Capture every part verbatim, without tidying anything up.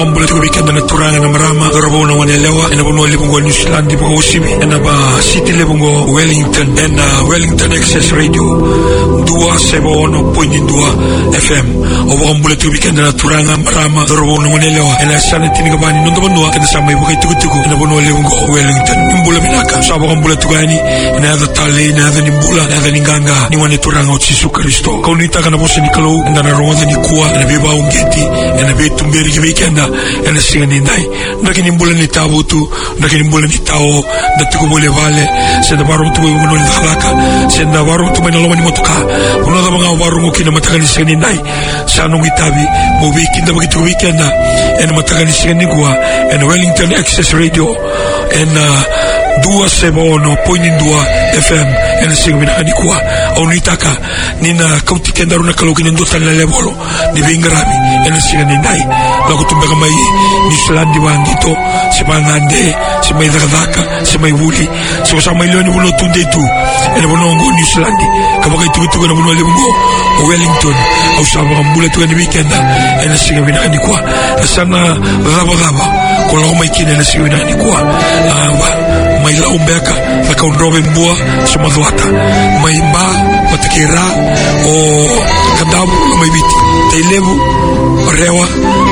wakambula tuku weekend na turanga na marama dorobo na wanelewa ena bono lebungo New Zealand di boko usibi ena ba city lebungo Wellington ena Wellington Access Radio dua sebono point dua F M o wakambula tuku weekend na turanga marama dorobo na wanelewa ena sana tiniga bani nondo bono kena sama ibu kai tuku tuku ena bono lebungo Wellington nimbula minaka so wakambula tuku ani ena ada tale ena ada nimbula ena ada ninganga ni wane turanga Yesu Kristo kaunita kana bosi nikalo ena na ronga ni kuwa ena beba ungeti ena betu mberi weekenda ena singa ni nai ndaki nimbula ni tabu tu ndaki nimbula ni tao ndatuko bole vale senda baru tu uno ni halaka senda baru tu mena loma ni motoka uno da banga baru ngukina mataka ni singa ni nai sanu ngitabi mo weekenda bagitu weekenda ena mataka ni singa ni kuwa ena Wellington Access Radio ena dua sebono point dua F M ena singa mina ni kuwa au nitaka nina kauti kenda runa kalogi ni ndota na lebolo ni bingrami ena singa ni nai lako tumbeka mai New Zealand wangito sima ngande sima idhaka sima iwuli sima sama ilo ni bulo tunde tu ena bonongo New Zealand kabaka itu itu kana bulo lebungo Wellington au sama kambula tu ni weekend ena singa mina ni kwa sana raba raba kola mai kina ena singa mina ni kwa mai la umbeka faka unrobe mbua sima dhuata mai mba watakira o kadabu mai biti tailevu rewa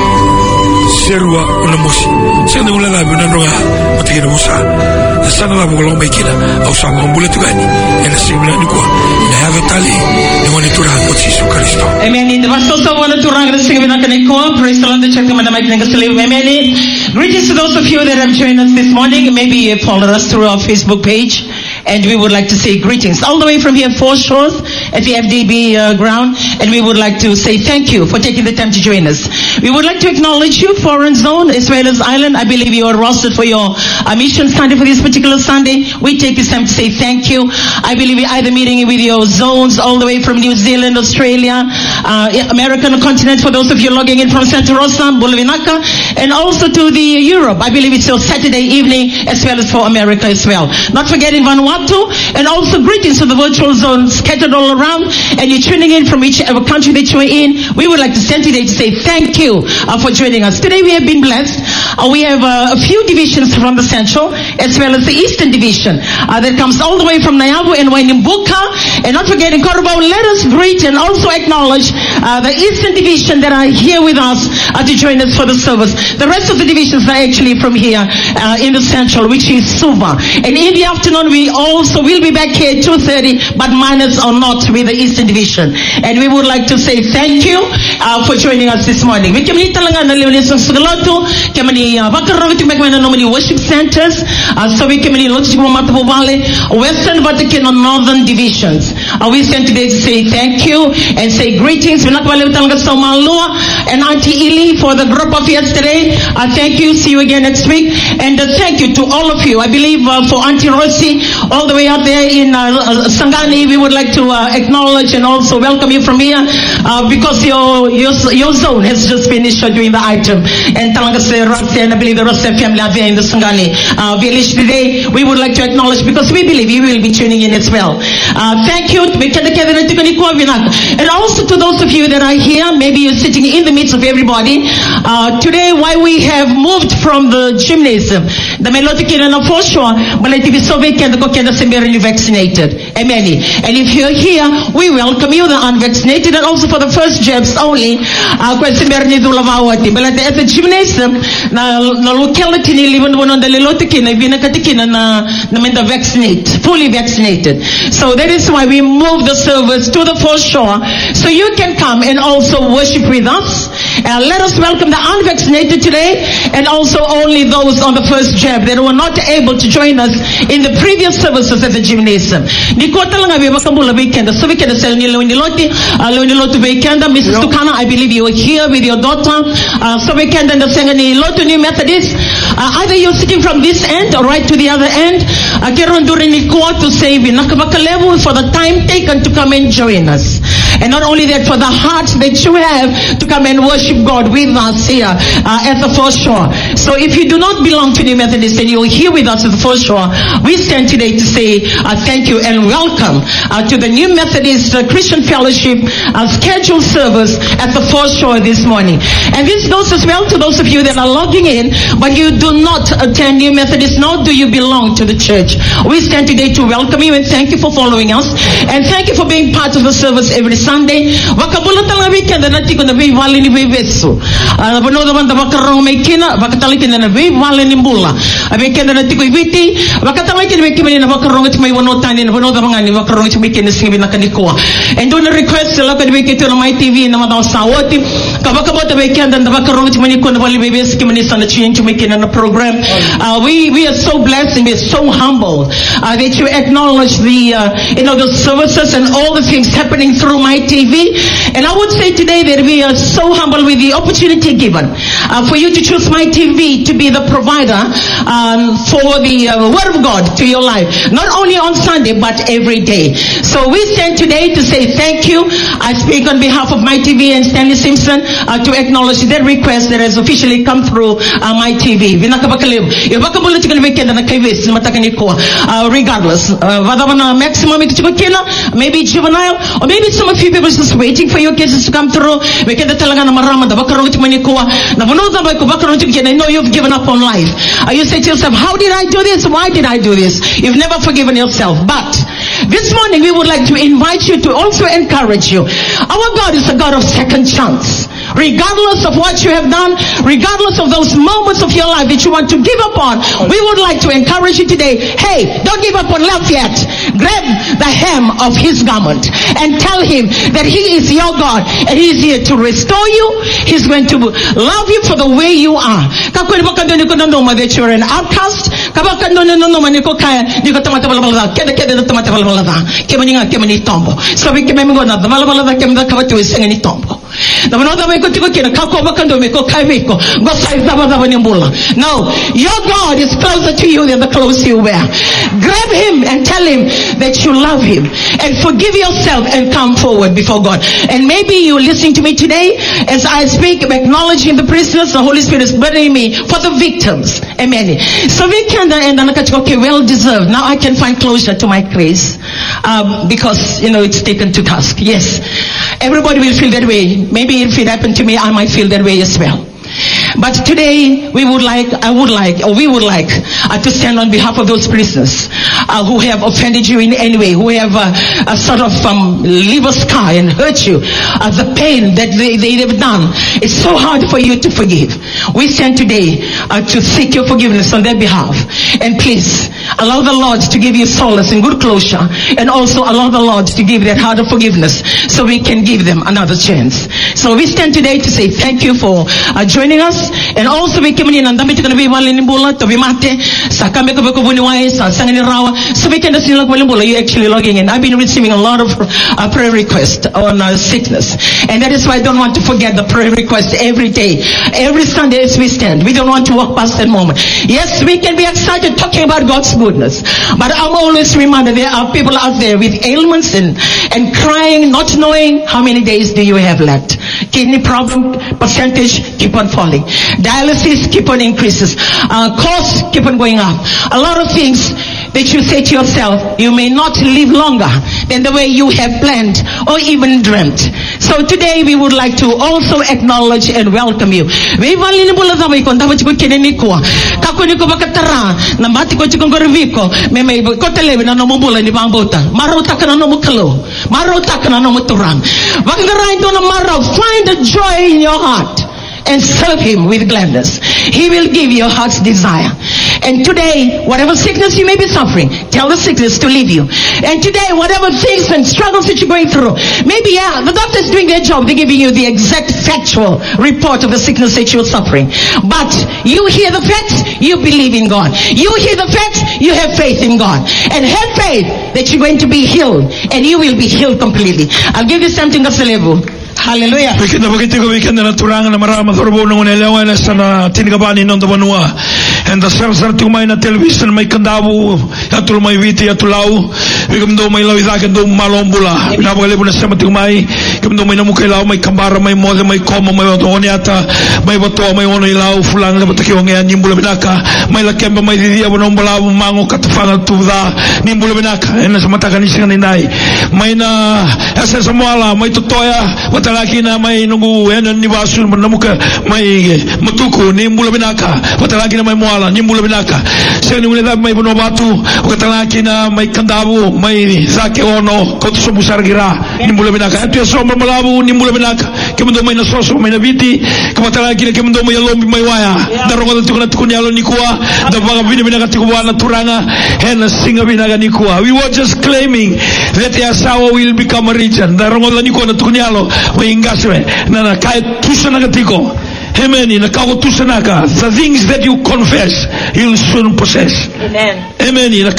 serua una mosi senda ula la buna roa matikira musa sana la bolo mekina au sama mbule tugani ena simula ni kwa ina hava tali ni wani turanga Yesu Kristo amen. The was also one turanga singa bina kana ko praise the Lord. The check madam I think sleep amen. Greetings to those of you that have joined us this morning. Maybe you followed us through our Facebook page. And we would like to say greetings all the way from here, Four Shores at the F D B uh, ground. And we would like to say thank you for taking the time to join us. We would like to acknowledge you, Foreign Zone, as well as Island. I believe you are rostered for your uh, mission Sunday for this particular Sunday. We take this time to say thank you. I believe you're either meeting with your zones all the way from New Zealand, Australia, uh, American continent, for those of you logging in from Santa Rosa, Bulavinaka, and also to the Europe. I believe it's your Saturday evening as well as for America as well. Not forgetting Vanuatu, and also greetings to the virtual zone scattered all around, and you're tuning in from whichever country that you're in. We would like to send today to say thank you uh, for joining us. Today we have been blessed. Uh, we have uh, a few divisions from the Central as well as the Eastern Division uh, that comes all the way from Nyavu and Wainimbuka, and not forgetting Korobau. Let us greet and also acknowledge uh, the Eastern Division that are here with us uh, to join us for the service. The rest of the divisions are actually from here uh, in the Central, which is Suva. And in the afternoon we also will be back here at two thirty, but minus or not with the Eastern Division. And we would like to say thank you uh, for joining us this morning. We kami talaga na leonis ng sugaloto, kami bakarogi tumekman na nomini worship centers. Uh, so we kami lots of matapobale Western Vatican and Northern divisions. Uh, we sent today to say thank you and say greetings. We not talaga sa Malua and Auntie Ili for the group of yesterday. Uh, thank you. See you again next week. And uh, thank you to all of you. I believe uh, for Auntie Rossi all the way out there in uh, uh, Sangani, we would like to uh, acknowledge and also welcome you from here uh, because your, your your zone has just finished doing the item. And and I believe the rest of the family are there in the Sangani uh, village today. We would like to acknowledge because we believe you will be tuning in as well. Uh, thank you. And also to those of you that are here, maybe you're sitting in the midst of everybody. Uh, today, why we have moved from the gymnasium, the Melotikin and for sure, but let it be so vacant, the vaccinated. Amen. And if you're here, we welcome you, the unvaccinated, and also for the first jabs only. Uh, but at the gymnasium, the locality, even one on the Lelotikin, and the vaccinate, fully vaccinated. So that is why we move the service to the foreshore, so you can come and also worship with us. Uh, let us welcome the unvaccinated today, and also only those on the first jab that were not able to join us in the previous services at the gymnasium. So we can say, Missus Tukana, I believe you are here with your daughter. Uh, so we can understand New Methodist. Uh, either you're sitting from this end or right to the other end. Uh, to say level for the time taken to come and join us. And not only that, for the heart that you have to come and worship God with us here uh, at the foreshore. So if you do not belong to New Methodist and you're here with us at the foreshore, we stand today to say uh, thank you and welcome uh, to the New Methodist uh, Christian Fellowship uh, scheduled service at the foreshore this morning. And this goes as well to those of you that are logging in, but you do not attend New Methodist, nor do you belong to the church. We stand today to welcome you and thank you for following us, and thank you for being part of the service every Sunday. Wakabulata la weekend na tiko na be wali ni bebeso. Ah bono da banda bakarong may kina bakatali kina na be wali ni bula. Weekend na tiko ibiti bakatali kina may kina na bakarong at may wano tani na bono da mga ni bakarong at may kina singi na kanikoa. And do na request sila kad weekend to na my T V na madaw sawoti kabakabota weekend na bakarong at may kina wali bebes kina ni sana change to make in a program. Uh, we we are so blessed and we are so humble uh, that you acknowledge the uh, you know the services and all the things happening through my T V. And I would say today that we are so humble with the opportunity given uh, for you to choose my T V to be the provider um, for the uh, Word of God to your life, not only on Sunday but every day. So we stand today to say thank you. I speak on behalf of my T V and Stanley Simpson uh, to acknowledge that request that has officially come through uh, my T V. Uh, regardless, uh, maximum maybe juvenile, or maybe some of you people just waiting for your kids to come through. I know you've given up on life. Uh, you say to yourself, how did I do this? Why did I do this? You've never forgiven yourself. But this morning we would like to invite you to also encourage you. Our God is a God of second chance. Regardless of what you have done, regardless of those moments of your life that you want to give up on, we would like to encourage you today. Hey, don't give up on love yet. Grab the hem of his garment and tell him that he is your God and he is here to restore you. He's going to love you for the way you are. That you're an outcast. So we can go no, your God is closer to you than the clothes you wear. Grab him and tell him that you love him and forgive yourself and come forward before God. And maybe you're listening to me today as I speak, acknowledging the prisoners. The Holy Spirit is burdening me for the victims. Amen. So we can end okay, well deserved. Now I can find closure to my case um, because you know it's taken to task. Yes, everybody will feel that way. Maybe if it happened to me, I might feel that way as well. But today, we would like, I would like, or we would like uh, to stand on behalf of those prisoners uh, who have offended you in any way, who have uh, a sort of um, leave a scar and hurt you. Uh, the pain that they, they have done, it's so hard for you to forgive. We stand today uh, to seek your forgiveness on their behalf. And please, allow the Lord to give you solace and good closure, and also allow the Lord to give that heart of forgiveness so we can give them another chance. So we stand today to say thank you for uh, joining us. And also we came in and we can be one in Bula to be mate, Sakamekabuni, Sangani Rawa. So we can see like Bula, you actually logging in. I've been receiving a lot of uh, prayer requests on uh, sickness. And that is why I don't want to forget the prayer request every day. Every Sunday as we stand. We don't want to walk past that moment. Yes, we can be excited talking about God's goodness. But I'm always reminded there are people out there with ailments and, and crying, not knowing how many days do you have left. Kidney problem percentage keep on falling. Dialysis keep on increases. Uh, costs keep on going up. A lot of things that you say to yourself, you may not live longer than the way you have planned or even dreamt. So today we would like to also acknowledge and welcome you. We valini bula zama iko ndaba chiko keneni kwa. Kako niko bakatara na mati ko chiko ngoriviko meme ko televi na nomo bula ni bambota. Marota kana nomo kalo. Marota kana nomo turang. Wakandara ito na mara, find a joy in your heart and serve him with gladness. He will give your heart's desire. And today, whatever sickness you may be suffering, tell the sickness to leave you. And today, whatever things and struggles that you're going through, maybe yeah, the doctor's doing their job, they're giving you the exact factual report of the sickness that you're suffering. But you hear the facts, you believe in God. You hear the facts, you have faith in God. And have faith that you're going to be healed, and you will be healed completely. I'll give you something of level. Hallelujah. Weekend na weekend na weekend na turangan na marama thorbo nung unelewa na sana tinigabani nung tabanua. And the sar-sar tumay na television may kandabu, atul may viti atulaw, bigam do may lawidakan do malombula. Pinapagalibo na siya matumay, bigam do may namukailaw, may kambara, may mode, may koma, may otoniata, may bato, may ono ilaw, fulang na batakiwa ngayon, nimbula binaka, may lakemba, may didiya, manombala, mango, katafangal, tuda, nimbula binaka, and sa matakan isang ninay, may na, asa sa muala, may tutoya, matalaki na may nungu, and nibasul, manamuka, may matuko, nimbula binaka, matalaki na may muala, nimbula binaka, sa nungunidad may bunobatu, matalaki na may kandabu, may zake ono, koto busargira, nimbula binaka, at yung sombra malabu, nimbula binaka, kemundo may nasoso, may nabiti, kamatalaki na kemundo may alombi, may waya, darong ko na tukun yalo ni kuwa, dabaga bini binaka tikuwa na turanga, and singa binaka ni kuwa. We were just claiming that Yasawa will become a region. Darong ko ni kuwa na tukun yalo, may ingaswe, na na kahit tusa na katiko. Amen. The things that you confess, you'll soon possess. Amen. Amen. We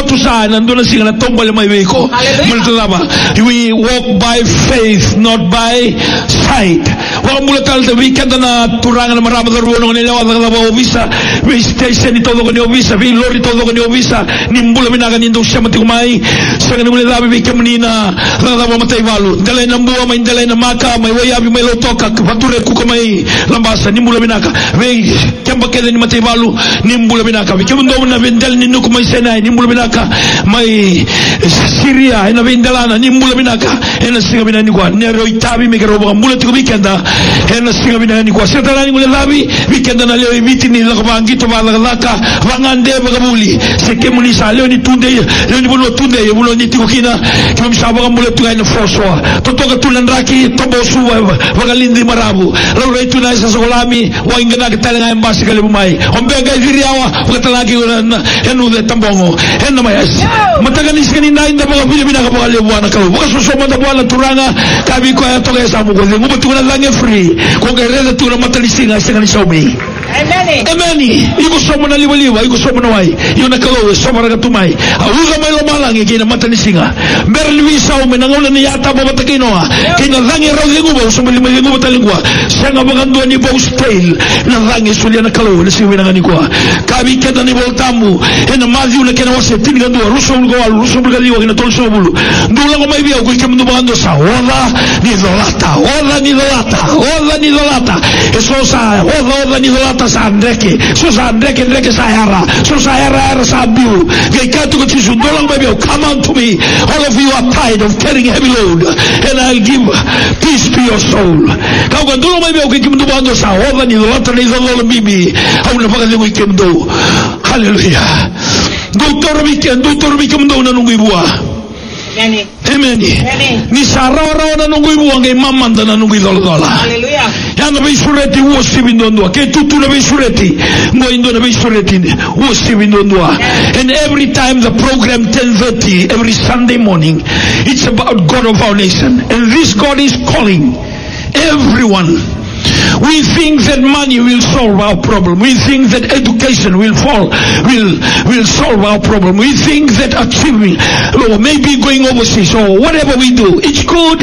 walk by faith, not by sight. We can't turang na marami na runo nila wa obisa. We station ito do kanyo obisa. We lori ito do kanyo obisa. Nimbula minaga nindo siya matikumay. Sa kanyo nila dabi kamnina. Rada matay valu. Dalay na buwa may dalay na maka may wayabi may lotoka. Pature ku kamay lambasa nimbula binaka we kemba kele ni matay valu nimbula binaka we kemba ndo na vendel ni nuku may senay nimbula binaka may Syria ina vendalana nimbula binaka ina singa binani kwa nero itabi me garoba mula tiko weekenda ina singa binani kwa setala ni mula labi weekenda na leo imiti ni lakabangi to bala laka wangande bagabuli sekemu ni sa leo ni tunde leo ni bulo tunde bulo ni tiko kina kama msaba mula tuga ina foswa totoka tulandraki tobo suwa wagalindi marabu leo retu na isa lami wa ingana kitale na embasi kale bumai ombega viriawa ukatalaki na enu de tambongo enu mayas matagani sikani na inda baga vile bina kabaga le bwana kalu baka sosoma da bwana turanga kabi ko ya toga samu ko ngubu tuna lange free ko gereza tuna matalisinga sikani saumi Amen. Amen. Iko somo na liwaliwa, iko somo na wai. Io na kalowe somo na katumai. Auga mai lo malangi kina matanisinga. Merliwi sao menangona ni yata baba takinoa. Kina zangi rauzi nguba somo lima nguba talingwa. Sanga bagandua ni bow stale. Na zangi sulia na kalowe nasi menangani kwa. Kabi keda ni voltamu. Ena mazi una kena wase tini gandua. Ruso ulgo walu, ruso ulgo liwa kina tolso bulu. Ndula ngoma ibia ukui kemdu bagando sa. Ola ni dolata, ola ni dolata, ola ni dolata. Eso sa, ola ola ni dolata. Sa andreke, so sa andreke, andreke sa hera, so sa hera, hera sa abiu. Gay katu ko tisu, dolang baby, come unto me. All of you are tired of carrying heavy load, and I'll give peace to your soul. Kau kan dolang baby, okay, kim do bando sa, oda ni dolata ni dolala bibi, au na pagkat ko kim do. Hallelujah. Doktor weekend, doktor weekend do na nunggu ibuah. Amen. Amen. Ni saraw-raw na nunggu ibu ang mamanda na nunggu idol-dola. Hallelujah. Yan na ba isureti uwa sibindondwa. Kaya tutu na ba isureti. Mo indo na ba isureti uwa sibindondwa. And every time the program ten thirty every Sunday morning, it's about God of our nation. And this God is calling everyone. We think that money will solve our problem. We think that education will fall, will will solve our problem. We think that achieving, or maybe going overseas, or whatever we do, it's good,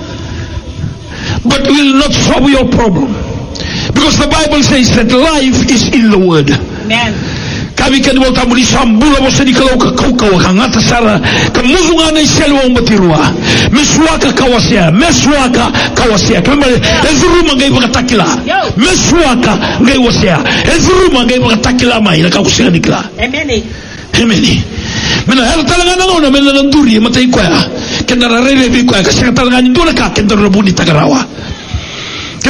but will not solve your problem. Because the Bible says that life is in the Word. Amen. Kami kan volta muri sambula bosa di kalau kau kau hangata sara kemuzungan ai selwa umbatirwa meswaka kawasia meswaka kawasia kembali ezuru mangai bakatakila meswaka ngai wasia ezuru mangai bakatakila mai la kausia dikla amen amen mena hal talanga ngona mena nduri matai kwa kendara rele bi kwa kasih talanga ndura ka kendara buni tagarawa. The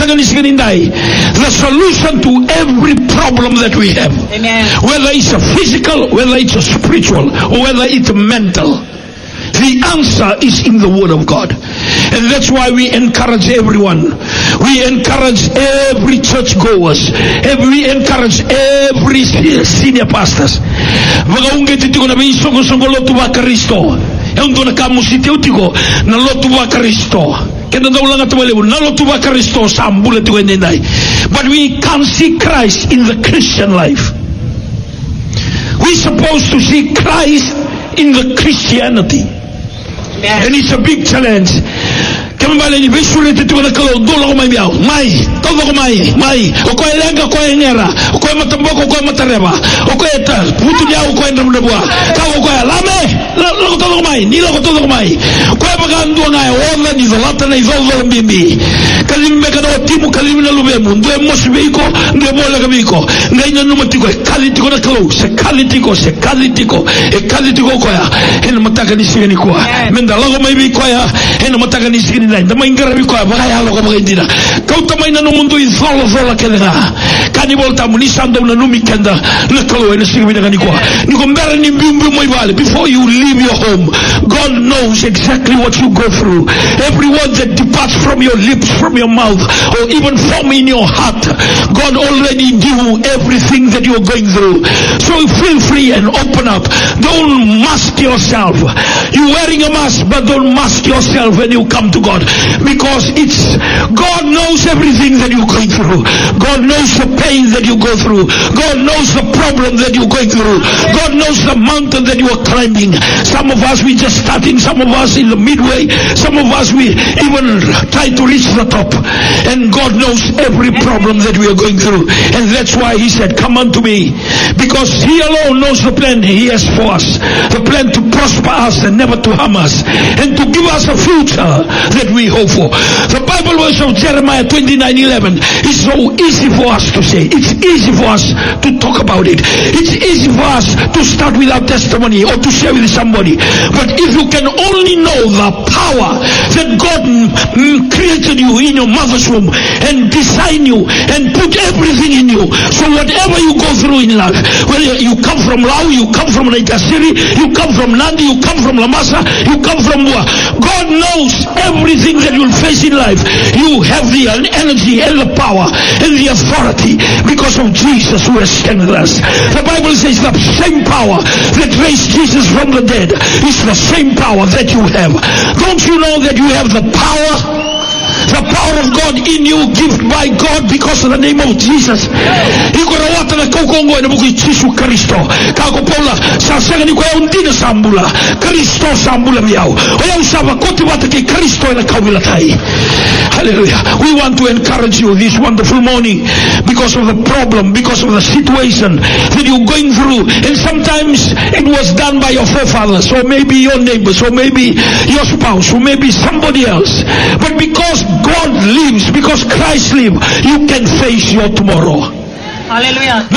solution to every problem that we have, amen, whether it's a physical, whether it's a spiritual, or whether it's a mental, the answer is in the Word of God. And that's why we encourage everyone. We encourage every church goers. We encourage every senior pastors. Na lotu wa Kristo. But we can't see Christ in the Christian life. We're supposed to see Christ in the Christianity. And it's a big challenge. Kami bale ni besure te tu na kalo dolo ko mai biao. Mai, todo ko mai, mai. O ko elenga ko engera, o ko matamboko ko matareba. O ko eta putu dia o ko endam na bua. Ka o ko lame, lo ko todo ko mai, ni lo ko todo ko mai. Ko e pagando na onda ni zolata na izolo mbimbi. Kalimbe ka no timu kalimina lube mundo e mosbiko, ndo mola kabiko. Ngai na no matiko kalitiko na kalo, se kalitiko, se kalitiko, e kalitiko ko ya. Eno mataka ni sigani ko. Menda lo ko mai bi ko ya. Eno mataka ni sigani na. Ndama ingara bi ko ba ya lo ko ba indira. Kau tamai na no mundo izolo zola kelenga. Kani volta mu ni sando na no mikenda. Na kalo eno sigani na ni ko. Ni ko mbere ni mbimbi mo ibale. Before you leave your home, God knows exactly what you go through. Every word that departs from your lips, from your mouth, or even from in your heart, God already knew everything that you're going through. So feel free and open up. Don't mask yourself. You're wearing a mask, but don't mask yourself when you come to God, because it's God knows everything that you're going through. God knows the pain that you go through. God knows the problem that you're going through. God knows the mountain that you are climbing. Some of us we just starting, some of us in the midway, some of us we even try to reach the top. And God knows every problem that we are going through. And that's why He said, come unto me, because He alone knows the plan He has for us. The plan to prosper us and never to harm us, and to give us a future that we hope for. The Bible verse of Jeremiah twenty-nine eleven is so easy for us to say. It's easy for us to talk about it. It's easy for us to start with our testimony or to share with somebody. But if you can only know the power that God mm, created you in your mother's womb and designed you and put everything in you, so whatever you go through in life, whether you come from Lau, you come from Naikasiri, you come from Nandi, you come from Lamasa, you come from Bua, God knows everything that you'll face in life. You have the energy and the power and the authority because of Jesus who has strengthened us. The Bible says the same power that raised Jesus from the dead is the same power that you have. Don't you know that you have the power? The power of God in you, given by God because of the name of Jesus. Ikora wata na kaukongo na buku Yesu Kristo. Kako Paula sa sanga ni kwa undina sambula. Kristo sambula miao. Oya usaba koti wata ki Kristo na kawila tai. Hallelujah. We want to encourage you this wonderful morning because of the problem, because of the situation that you're going through. And sometimes it was done by your forefathers, or maybe your neighbors, or maybe your spouse, or maybe somebody else. But because God lives, because Christ lives, you can face your tomorrow. Hallelujah.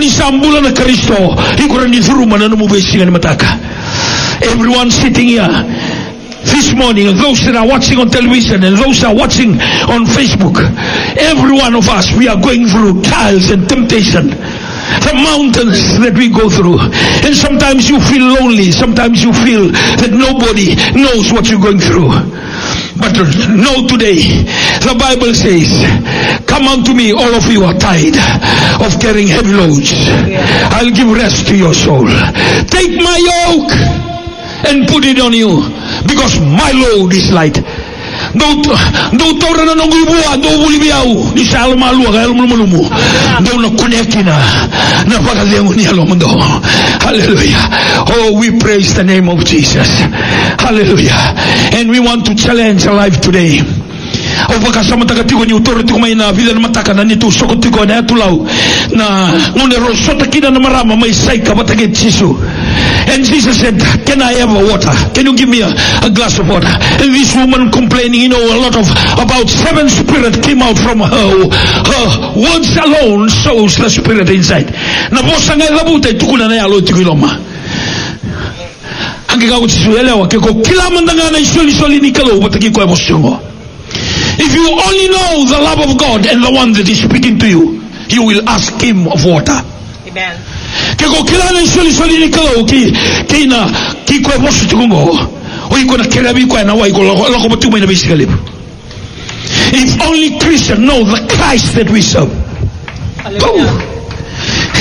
Everyone sitting here this morning, and those that are watching on television, and those that are watching on Facebook, every one of us, we are going through trials and temptation. The mountains that we go through. And sometimes you feel lonely. Sometimes you feel that nobody knows what you're going through. But know today, the Bible says, come unto me, all of you are tired of carrying heavy loads. I'll give rest to your soul. Take my yoke and put it on you, because my load is light. Do do tora na nongo ibua do bulibiau ni salma lu ga lumu lumu do na kunekina na pagalengo ni alomundo. Hallelujah. Oh, we praise the name of Jesus. Hallelujah. And we want to challenge our life today. O baka sama takatiko ni utoro tiko mai na vida na mataka na nitu soko tiko na tulau na ngone rosota kina na marama mai saika batake Jesu. And Jesus said, can I have a water? Can you give me a, a glass of water? And this woman complaining, you know, a lot of, about seven spirits came out from her. Her words alone shows the spirit inside. Na bosa nga ilabuta itukuna na yalo itikiloma. Hangika kuchisuelewa keko kila mandanga na isoli soli nikalo bataki kwa emosyongo. If you only know the love of God and the one that is speaking to you, you will ask Him of water. Amen. Keko kila na isoli soli nikalo ki kina ki kwa emosu tukungo. Oiko na kerabi kwa na wa iko loko batuma ina bisikalibu. If only Christians know the Christ that we serve. Hallelujah.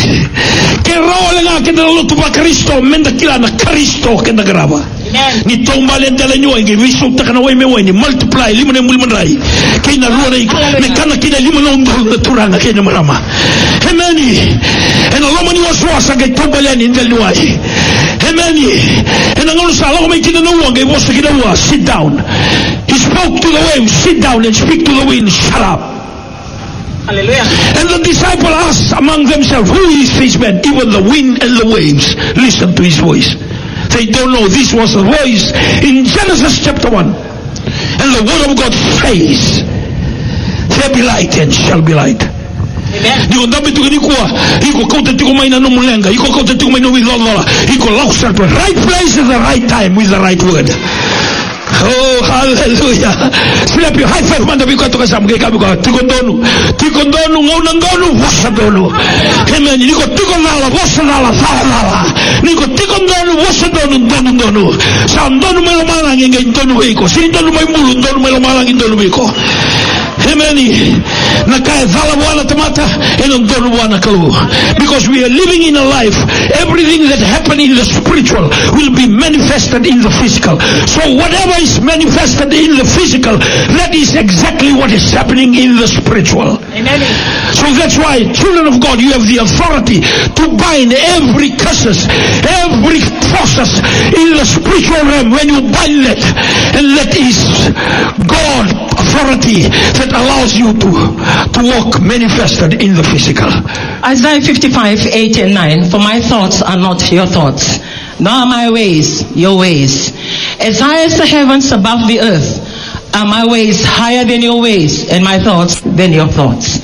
Ke rawale nga ke na lutu pa Kristo menda kila na Kristo ke na graba. Ni tomba le ndele nyo ngi wisu takana we me weni multiply limone mulmanrai. Ke na ruwa me kana kina limone ndo turanga ke na marama. Hemeni. Ena lomani waswasa ke tomba le ni ndele wai. Hemeni. Ena ngolo sala ko me kina no wange wosa kina wa sit down. He spoke to the waves, sit down and speak to the wind, shut up. Hallelujah. And the disciples asked among themselves, who is this man? Even the wind and the waves listen to his voice. They don't know this was the voice in Genesis chapter one. And the word of God says, there be light and shall be light. Digo ndambe tukinikuwa iko kote tiko maina no mulenga iko kote tiko maina with lola iko lausa to right place at the right time with the right word. Oh, hallelujah. Slap your high five man biko toka samge kabiko tikondonu tikondonu ngona ndonu wasa donu. Amen. Niko tikondala wasa dala dala. Niko tikondonu wasa donu ndonu ndonu. Sandonu melo malangi nge ndonu iko. Sindonu mai mulu ndonu melo malangi ndonu iko. Amen. Nakai dhala bwana tamata eno ndonu bwana kalu. Because we are living in a life, everything that happened in the spiritual will be manifested in the physical. So whatever is manifested in the physical, that is exactly what is happening in the spiritual. Amen. So that's why, children of God, you have the authority to bind every curses, every forces in the spiritual realm. When you bind that, and that is God authority that allows you to, to walk manifested in the physical. Isaiah fifty-five, eight and nine. For my thoughts are not your thoughts, nor my ways your ways. As high as the heavens above the earth are my ways higher than your ways, and my thoughts than your thoughts.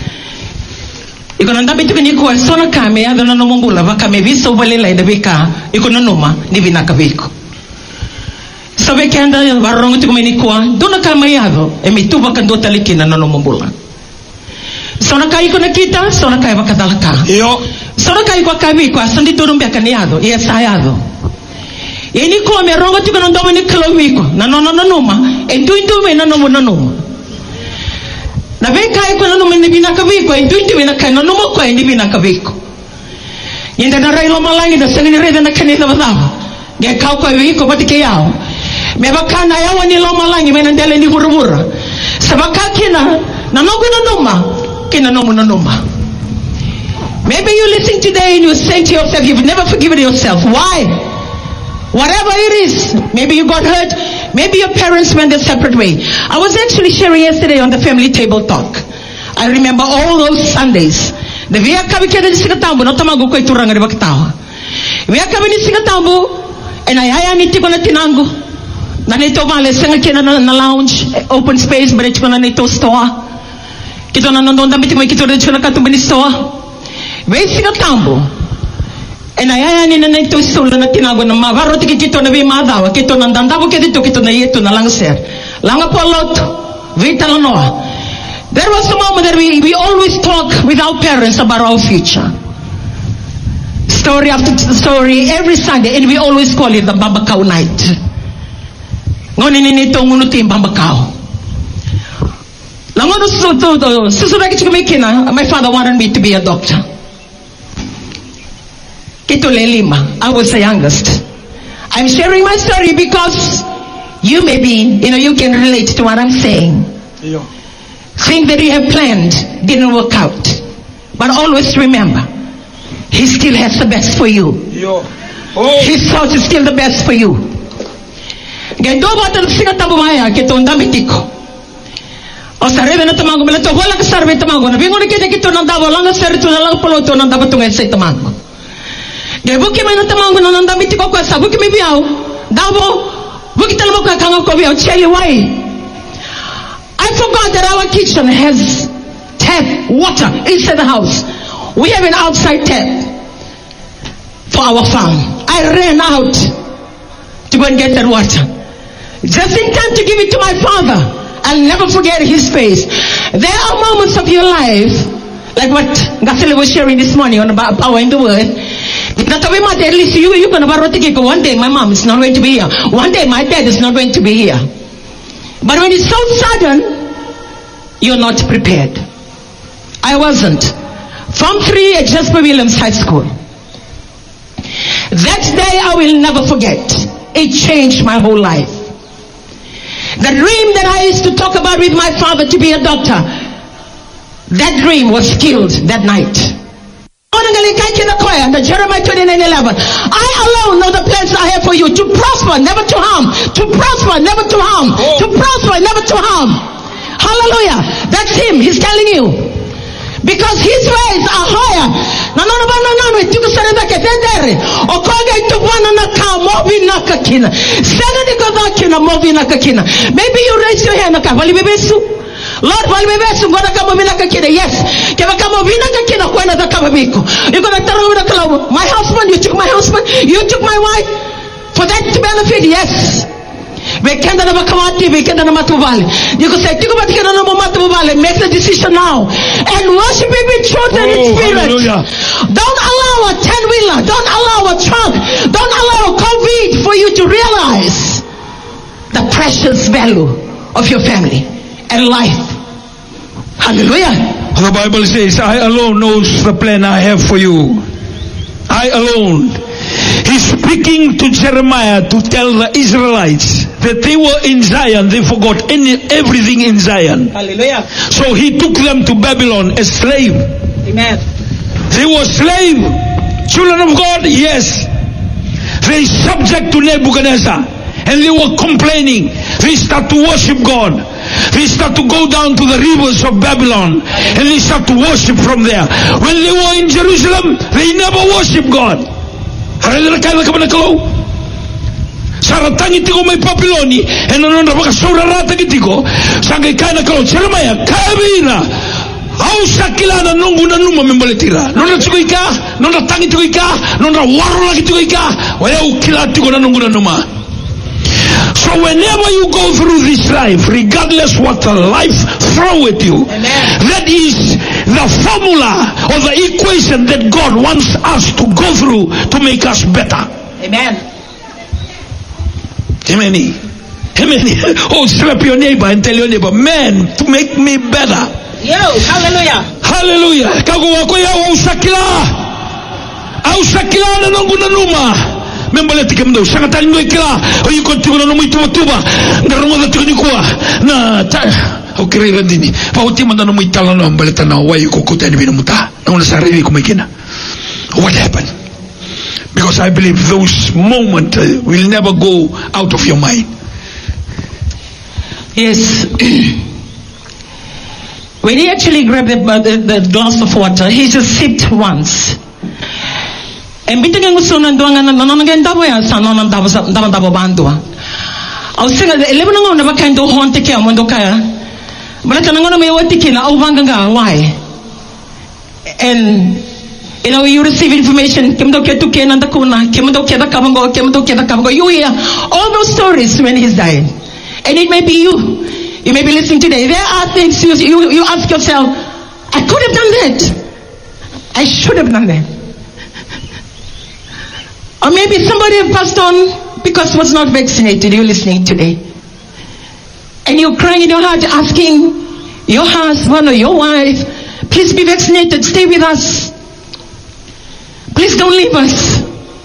Iko na ndabi tukini kuwa sona kame ya dhana nomungula vaka meviso walela idabika iko na noma ni vinaka viko. Sabe kenda warongo tukumeni kuwa duna kama yado emituba kandota likina na nomungula. Sona kai iko na kita sona kai wakadalaka. Yo. Sona kai kwa kavi kwa sandi turumbia kaniado yes ayado. Ini ko me rongo tiko na ndomo ni kilomiko na no no no noma endu endu me na no no no. Na veka iko na noma ni binaka viko endu endu na kai no no ko ni binaka viko. Yenda na railo malangi na sangini reda na kanisa badava. Ge kau ko viko batike yao. Me bakana yawa ni lo malangi me ndele ni burubura. Sabaka kina na no no noma kina no no noma. Maybe you listen today and you say to yourself, you've never forgiven yourself. Why? Whatever it is, maybe you got hurt, maybe your parents went a separate way. I was actually sharing yesterday on the family table talk. I remember all those Sundays. The via kabikeda di singatambo, no tamago ko ituranga di baktawa. Via kabini singatambo, and I haya ni tiko na tinango. Na nito vale singa kena na lounge, open space, but it's gonna nito store. Kito na nandon dami tiko kito na chuna katumbini store. Via singatambo. And I am in a neto soul na tinago na mavaro tikito na vimadawa kito na dandabo kedito kito na yeto na langser langa polot vita no. There was a moment that we, we always talk with our parents about our future, story after story every Sunday, and we always call it the Babakao night. Ngoni nito ngunuti Babakao. Langono so to susuraki chikumekina. My father wanted me to be a doctor. I was the youngest. I'm sharing my story because you may be, you know, you can relate to what I'm saying. Yeah. Things that you have planned didn't work out. But always remember, He still has the best for you. Yeah. Oh. His thoughts is still the best for you. Gendo bata singa tabumaya ketonda mitiko. O sarebe na tamango mela to wala ka sarbe tamango na bingo ni kete kito na dabo langa sertu na lang polo to na dabo tunga sa tamango. Buki may natamango na nandamit ko kwa sa buki may biyaw dabo buki talabo ka kanga ko biyaw. Tell you why. I forgot that our kitchen has tap water inside the house. We have an outside tap for our farm. I ran out to go and get that water just in time to give it to my father. I'll never forget his face. There are moments of your life like what Gasile was sharing this morning on about power in the word. At least you, you can about one day my mom is not going to be here. One day my dad is not going to be here. But when it's so sudden, you're not prepared. I wasn't. Form three at Jasper Williams High School. That day I will never forget. It changed my whole life. The dream that I used to talk about with my father to be a doctor, that dream was killed that night. Jeremiah twenty-nine eleven. I alone know the plans I have for you, to prosper, never to harm. To prosper, never to harm. Oh. To prosper, never to harm. Hallelujah. That's him. He's telling you. Because his ways are higher. Maybe you raise your hand. Lord, yes. You're gonna tell my husband, you took my husband, you took my wife for that to benefit, yes. We can't never come out, we can't never matubali. You can say, make the decision now and worship him in truth and in spirit. Don't allow a ten-wheeler, don't allow a trunk, don't allow a COVID for you to realize the precious value of your family and life. Hallelujah. The Bible says, I alone knows the plan I have for you. I alone. He's speaking to Jeremiah to tell the Israelites that they were in Zion. They forgot any, everything in Zion. Hallelujah. So he took them to Babylon as slave. Amen. They were slave. Children of God, yes. They subject to Nebuchadnezzar. And they were complaining. They start to worship God. They start to go down to the rivers of Babylon. And they start to worship from there. When they were in Jerusalem, they never worshiped God. Saratangi tiko may papiloni and anong baka saurarata gitiko sangay kana kalau Jeremiah kabira au sakilana nungu na numa membaletira nona tiko ika nona tangi tiko ika nona waro lagi tiko ika waya ukila tiko na nungu na numa. So whenever you go through this life, regardless what the life throw at you, amen, that is the formula or the equation that God wants us to go through to make us better. Amen. Amen. Amen. Oh, slap your neighbor and tell your neighbor, man, to make me better. Yo, hallelujah. Hallelujah. Kago wako ya usakila. Ausakila na nungu na numa. Membaleti kemdo sangatali no ikila o yikontiko no muito tuba ngarongo da tunikua na ta o kirira dini pa utima no muito tala no baleta na wa yiko tani bino muta no sa revi como ikina. What happened? Because I believe those moments uh, will never go out of your mind. Yes. When he actually grabbed the, the, the glass of water, he just sipped once. And bitin ng gusto ng duwa nga nanonagyan dabo yan sa nonon dabo sa dabo dabo bandua. Au singa eleven ng na bakain do honte kaya mo do kaya. Bala ka nang may wati kina au banga nga why. And you know you receive information kim do ketu kenan da kuna kim do keda kabango kim do keda kabango. You hear all those stories when he's dying. And it may be you. You may be listening today. There are things you you, you ask yourself, I could have done that. I should have done that. Or maybe somebody passed on because was not vaccinated. You're listening today. And you're crying in your heart asking your husband or your wife, please be vaccinated, stay with us. Please don't leave us.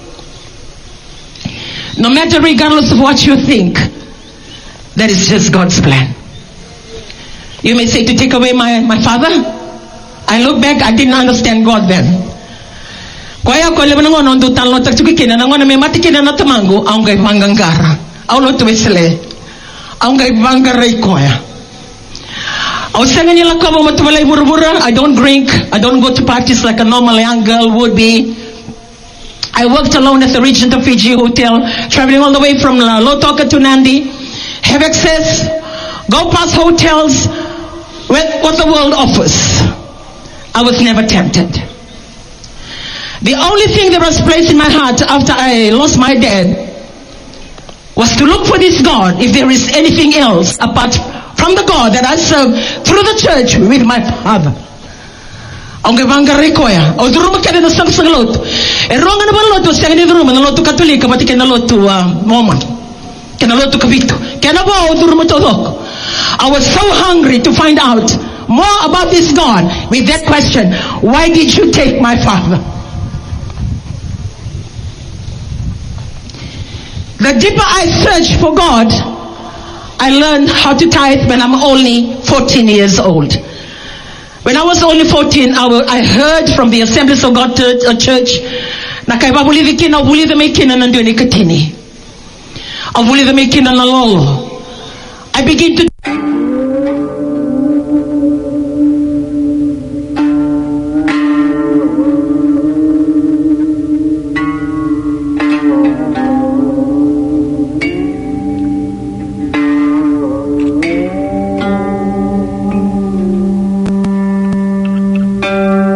No matter regardless of what you think, that is just God's plan. You may say to take away my, my father. I look back, I didn't understand God then. Kaya ko lebo nangono do talo tak tukikina nangono me matikina na tamango ang gay mangangara au no tuwesele ang gay bangaray koya au sanga nila ko mo tuwalay burubura. I don't drink, I don't go to parties like a normal young girl would be. I worked alone at the Regent of Fiji Hotel, traveling all the way from Lotoka to Nandi, have access, go past hotels with what the world offers. I was never tempted. The only thing that was placed in my heart after I lost my dad was to look for this God, if there is anything else apart from the God that I serve through the church with my father. Ang gabanga rekoya, o duro makada na sang sang lot. E ronga na balot o sang ni duro na lot Katolika pati kana lot Mormon. Kana lot Kabito. Kana ba o duro mo todok. I was so hungry to find out more about this God with that question, why did you take my father? The deeper I search for God, I learned how to tithe when I'm only fourteen years old. When I was only fourteen, I, will, I heard from the Assemblies of God Church, I begin to